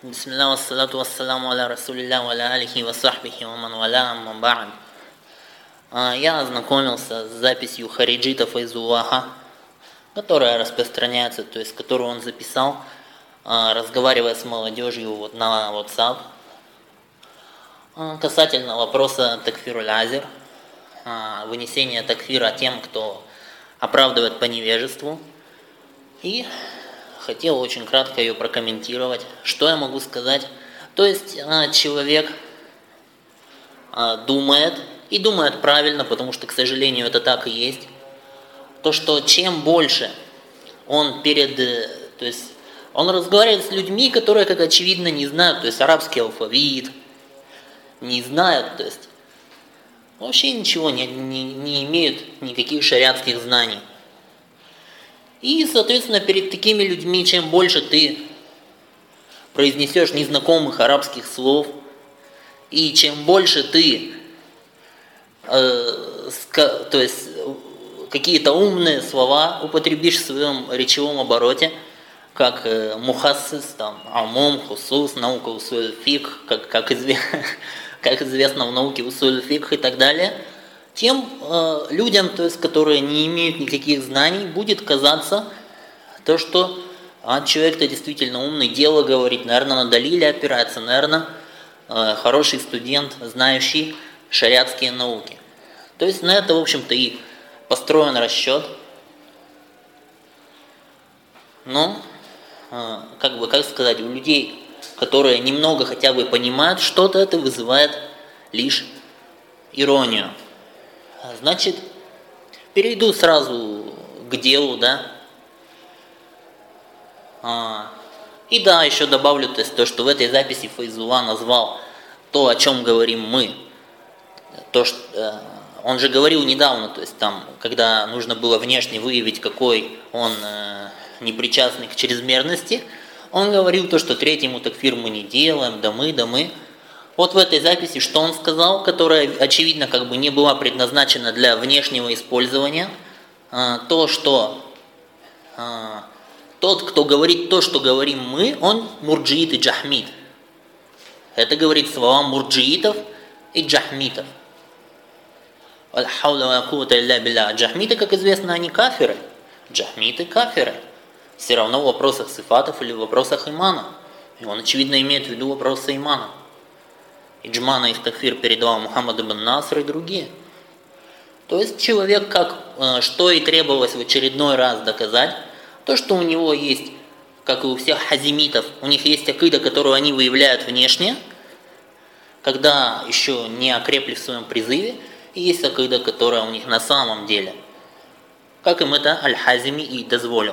Бисмилля, вассалату вассаламу аля расулилля, ва аля алихи ва сахбихи ва ман валя, амма ба'д. Я ознакомился с записью Хариджита Файзуллаха, которая распространяется, то есть которую он записал, разговаривая с молодежью на WhatsApp, касательно вопроса такфируль азир, вынесения такфира тем, кто оправдывает по невежеству. И хотел очень кратко ее прокомментировать. Что я могу сказать? То есть человек думает, и думает правильно, потому что, к сожалению, это так и есть, то, что чем больше он то есть он разговаривает с людьми, которые, как очевидно, не знают, то есть арабский алфавит, не знают, то есть вообще ничего не имеют, никаких шариатских знаний. И, соответственно, перед такими людьми, чем больше ты произнесешь незнакомых арабских слов, и чем больше ты то есть какие-то умные слова употребишь в своем речевом обороте, как мухассис, там, амум, хусус, наука усуль фикх, как известно в науке усуль фикх и так далее, тем людям, то есть, которые не имеют никаких знаний, будет казаться то, что человек-то действительно умный, дело говорит, наверное, на далиле опирается, наверное, хороший студент, знающий шариатские науки. То есть на это, в общем-то, и построен расчет. Но, как сказать, у людей, которые немного хотя бы понимают что-то, это вызывает лишь иронию. Значит, перейду сразу к делу, да. И да, еще добавлю то, что в этой записи Файзулла назвал то, о чем говорим мы. То, что он же говорил недавно, то есть там, когда нужно было внешне выявить, какой он непричастный к чрезмерности, он говорил то, что третьему такфир мы не делаем, да мы. Вот в этой записи, что он сказал, которая, очевидно, как бы не была предназначена для внешнего использования, то, что тот, кто говорит то, что говорим мы, он мурджиит и джахмит. Это говорит слова мурджиитов и джахмитов. Джахмиты, как известно, они кафиры. Джахмиты кафиры. Все равно в вопросах сифатов или в вопросах имана. И он, очевидно, имеет в виду вопросы имана. Иджма на их такфир передавал Мухаммад ибн Наср и другие. То есть человек, что и требовалось в очередной раз доказать, то, что у него есть, как и у всех хазимитов, у них есть акида, которую они выявляют внешне, когда еще не окрепли в своем призыве, и есть акида, которая у них на самом деле. Как им это Аль-Хазими и дозволил.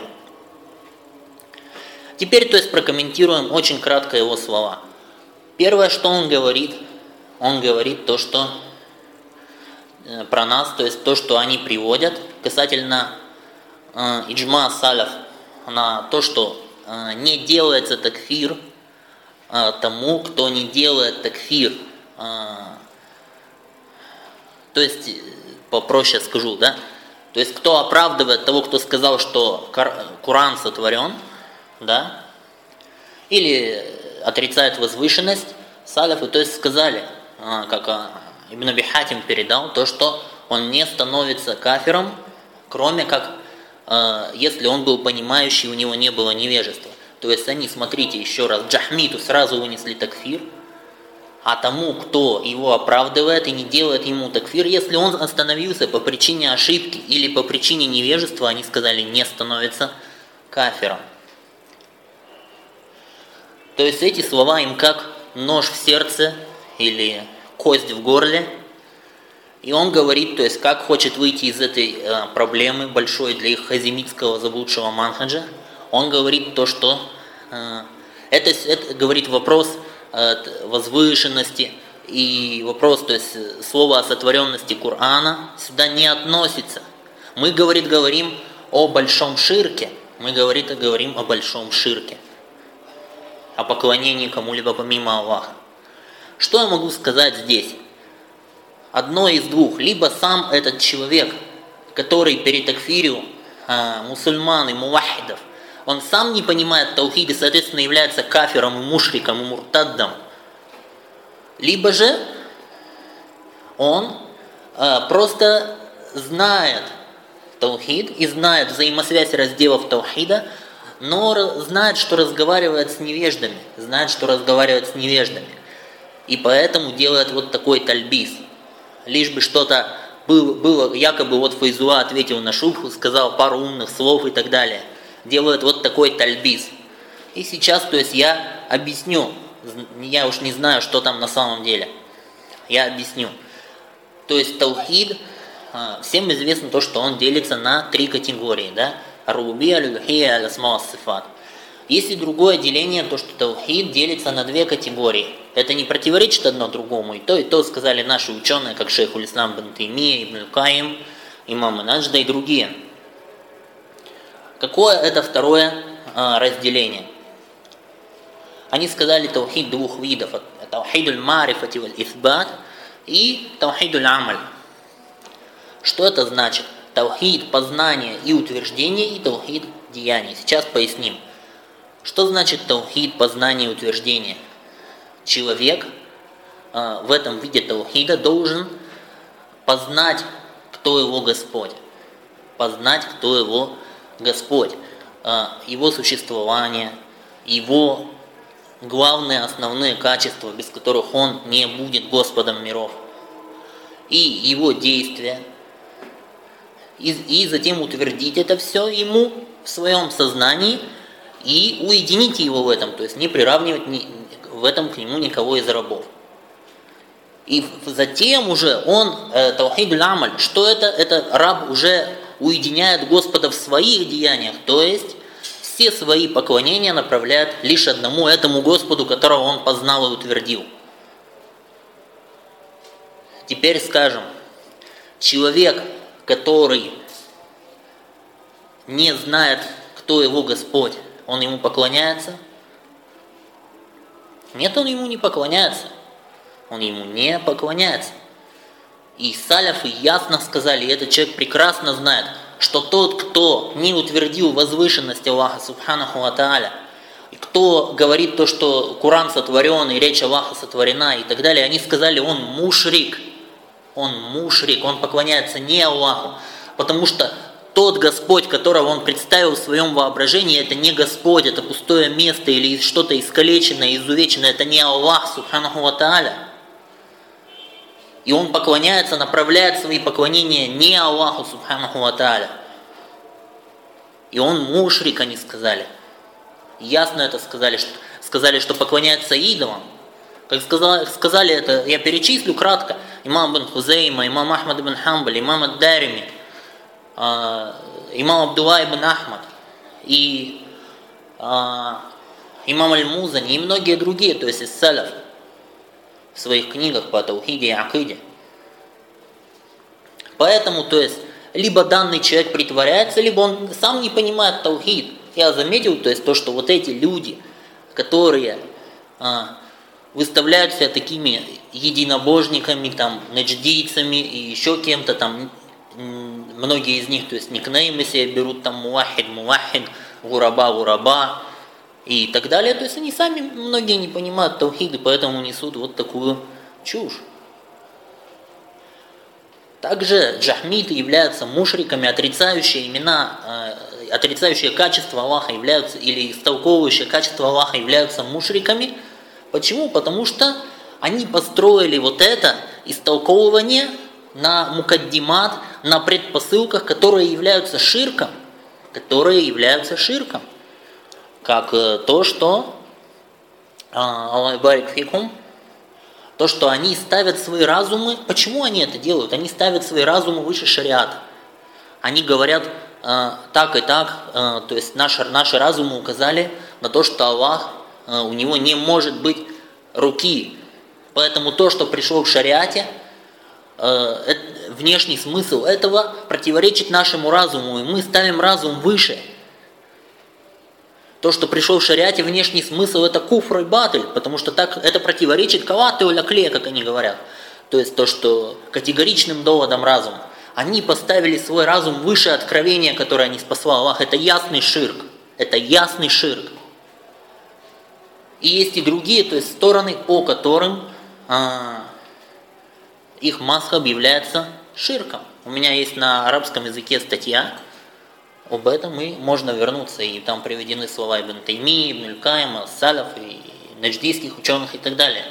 Теперь, то есть, прокомментируем очень кратко его слова. Первое, что он говорит то, что про нас, то есть то, что они приводят касательно иджма саляф, на то, что не делается такфир тому, кто не делает такфир. То есть, попроще скажу, да? То есть, кто оправдывает того, кто сказал, что Коран сотворен, да? Или отрицает возвышенность саляфы, то есть сказали, как Ибн Аби Хатим передал, то, что он не становится кафиром, кроме как, если он был понимающий, у него не было невежества. То есть они, смотрите, еще раз, джахмиту сразу вынесли такфир, а тому, кто его оправдывает и не делает ему такфир, если он остановился по причине ошибки или по причине невежества, они сказали, не становится кафиром. То есть эти слова им как нож в сердце или кость в горле. И он говорит, то есть как хочет выйти из этой проблемы большой для их хазимитского заблудшего манхаджа. Он говорит то, что это говорит вопрос возвышенности и вопрос, то есть слово о сотворенности Корана сюда не относится. Мы, говорим о большом ширке. Мы, говорим о большом ширке. О поклонении кому-либо помимо Аллаха. Что я могу сказать здесь? Одно из двух. Либо сам этот человек, который перетакфирил мусульман и мувахидов, он сам не понимает таухид и, соответственно, является кафиром и мушриком и муртаддом, либо же он просто знает таухид и знает взаимосвязь разделов таухида, но знает, что разговаривает с невеждами, и поэтому делает вот такой тальбис. Лишь бы что-то было, якобы вот Файзула ответил на шубху, сказал пару умных слов и так далее. Делает вот такой тальбис. И сейчас, то есть я объясню, я уж не знаю, что там на самом деле. Я объясню. То есть таухид, всем известно то, что он делится на 3 категории, да? Ар-рубубия, аль-улухия, аль-асма ва-сифат. Есть и другое деление, то, что таухид делится на 2 категории. Это не противоречит одно другому. И то сказали наши ученые, как шейх Уль-Ислам бин Таймия, Ибн Аль-Каим, имам Наджда и другие. Какое это второе разделение? Они сказали таухид 2 видов. Таухид аль-марифати валь-ифбат и таухид аль-амаль. Что это значит? Таухид познания и утверждения и таухид деяний. Сейчас поясним. Что значит таухид познания и утверждения? Человек в этом виде таухида должен познать, кто его Господь. Познать, кто его Господь. Его существование, его главные основные качества, без которых он не будет Господом миров. И его действия. И затем утвердить это все ему в своем сознании и уедините его в этом, то есть не приравнивать в этом к нему никого из рабов. И затем уже он, таухид аль-амаль, что это? Это раб уже уединяет Господа в своих деяниях, то есть все свои поклонения направляет лишь одному этому Господу, которого он познал и утвердил. Теперь скажем, человек, который не знает, кто его Господь, он ему поклоняется? Нет, он ему не поклоняется. Он ему не поклоняется. И саляфы ясно сказали, и этот человек прекрасно знает, что тот, кто не утвердил возвышенность Аллаха Субханаху ва Тааля, и кто говорит то, что Коран сотворен, и речь Аллаха сотворена, и так далее, они сказали, он мушрик, он поклоняется не Аллаху, потому что тот Господь, которого он представил в своем воображении, это не Господь, это пустое место или что-то искалеченное, изувеченное, это не Аллах Субханаху ва Тааля. И он поклоняется, направляет свои поклонения не Аллаху Субханаху ва Тааля. И он мушрик, они сказали. Ясно это сказали, что поклоняется идолам. Как сказали это, я перечислю кратко. Имам ибн Хузейма, имам Ахмад ибн Хамбаль, имам ад-Дарими, имам Абдулла ибн Ахмад и имам аль-Музани и многие другие, то есть из саляф, в своих книгах по таухиде и акиде. Поэтому, то есть, либо данный человек притворяется, либо он сам не понимает таухид. Я заметил, то есть, то, что вот эти люди, которые выставляют себя такими единобожниками, там, надждийцами и еще кем-то там, многие из них, то есть, никнеймы себе берут, там, мувахид, гураба, и так далее. То есть они сами, многие не понимают таухид, и поэтому несут вот такую чушь. Также джахмиты являются мушриками, отрицающие качество Аллаха являются, или истолковывающие качество Аллаха являются мушриками. Почему? Потому что они построили вот это истолковывание на мукаддимат, на предпосылках, которые являются ширком. Как то, что Аллах барик фикум, то, что они ставят свои разумы. Почему они это делают? Они ставят свои разумы выше шариата. Они говорят так и так, то есть наши разумы указали на то, что Аллах, у него не может быть руки. Поэтому то, что пришло в шариате, внешний смысл этого противоречит нашему разуму, и мы ставим разум выше. То, что пришло в шариате, внешний смысл, это куфр и батыль, потому что так это противоречит каваты улякле, как они говорят. То есть то, что категоричным доводом разума. Они поставили свой разум выше откровения, которое не спасло Аллах. Это ясный ширк. Это ясный ширк. И есть и другие, то есть стороны, по которым их мазхаб является ширком. У меня есть на арабском языке статья об этом, и можно вернуться, и там приведены слова Ибн Тайми, Ибн Аль-Кайма, Салаф, и надждийских ученых и так далее.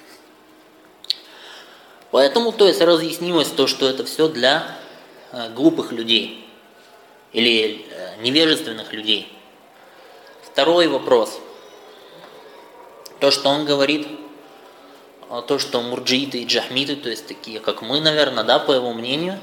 Поэтому, то есть, разъяснилось то, что это все для глупых людей или невежественных людей. Второй вопрос. То, что он говорит, то, что мурджииты и джахмиты, то есть такие, как мы, наверное, да, по его мнению,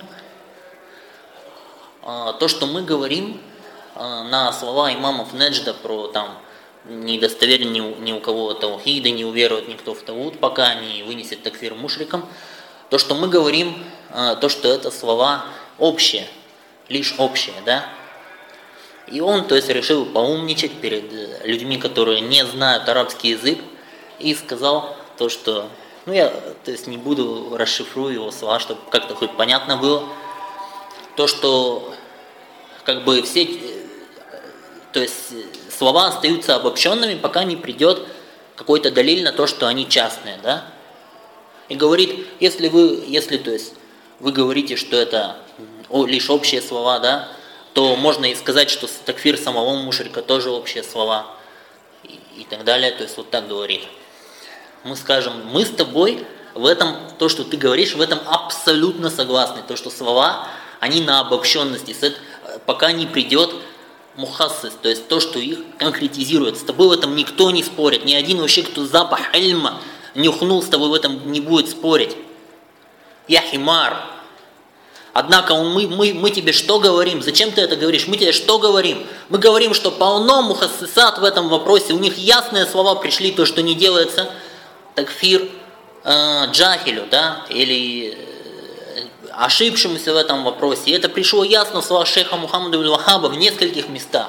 то, что мы говорим на слова имамов Неджда про там не достоверен ни у кого таухида, не уверует никто в тагут, пока не вынесет такфир мушрикам, то, что мы говорим, то, что это слова общие, лишь общие, да. И он, то есть, решил поумничать перед людьми, которые не знают арабский язык, и сказал то, что, я, то есть, не буду расшифрую его слова, чтобы как-то хоть понятно было, то, что, как бы, все, то есть, слова остаются обобщенными, пока не придет какой-то далиль на то, что они частные, да. И говорит, если то есть, вы говорите, что это лишь общие слова, да, то можно и сказать, что такфир самого мушрика тоже общие слова и так далее, то есть вот так говорит. Мы скажем, мы с тобой в этом, то, что ты говоришь, в этом абсолютно согласны, то, что слова, они на обобщенности, пока не придет мухассис, то есть то, что их конкретизирует. С тобой в этом никто не спорит, ни один вообще, кто запах ильма нюхнул, с тобой в этом не будет спорить. Я химар. Однако мы тебе что говорим? Зачем ты это говоришь? Мы тебе что говорим? Мы говорим, что полно мухассисат в этом вопросе. У них ясные слова пришли, то, что не делается такфир джахилю, да, или ошибшемуся в этом вопросе. И это пришло ясно в словах шейха Мухаммада ибн Вахаба в нескольких местах.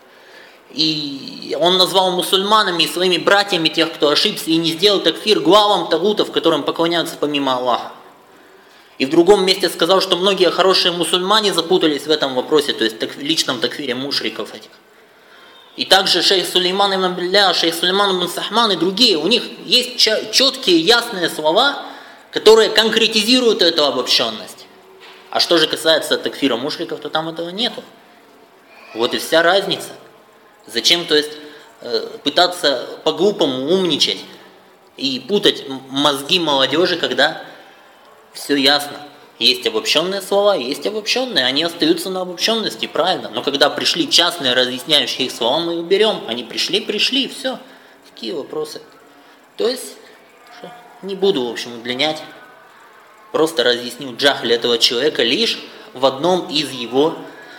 И он назвал мусульманами и своими братьями тех, кто ошибся и не сделал такфир главам тагутов, которым поклоняются помимо Аллаха. И в другом месте сказал, что многие хорошие мусульмане запутались в этом вопросе, то есть в личном такфире мушриков этих. И также шейх Сулейман ибн Абдилля, шейх Сулейман ибн Сахман и другие, у них есть четкие, ясные слова, которые конкретизируют эту обобщенность. А что же касается такфира мушриков, то там этого нету. Вот и вся разница. Зачем, то есть, пытаться по-глупому умничать и путать мозги молодежи, когда все ясно. Есть обобщенные слова, есть обобщенные, они остаются на обобщенности, правильно. Но когда пришли частные разъясняющие их слова, мы их берем. Они пришли, все. Какие вопросы? То есть, не буду, в общем, удлинять. Просто разъясню джахль этого человека лишь в одном из его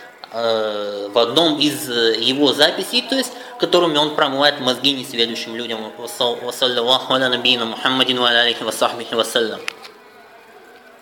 записей, то есть, которыми он промывает мозги несведущим людям. Ва саллаллаху аля набийна Мухаммадин ва аля алейхи ва сахбихи ва саллям.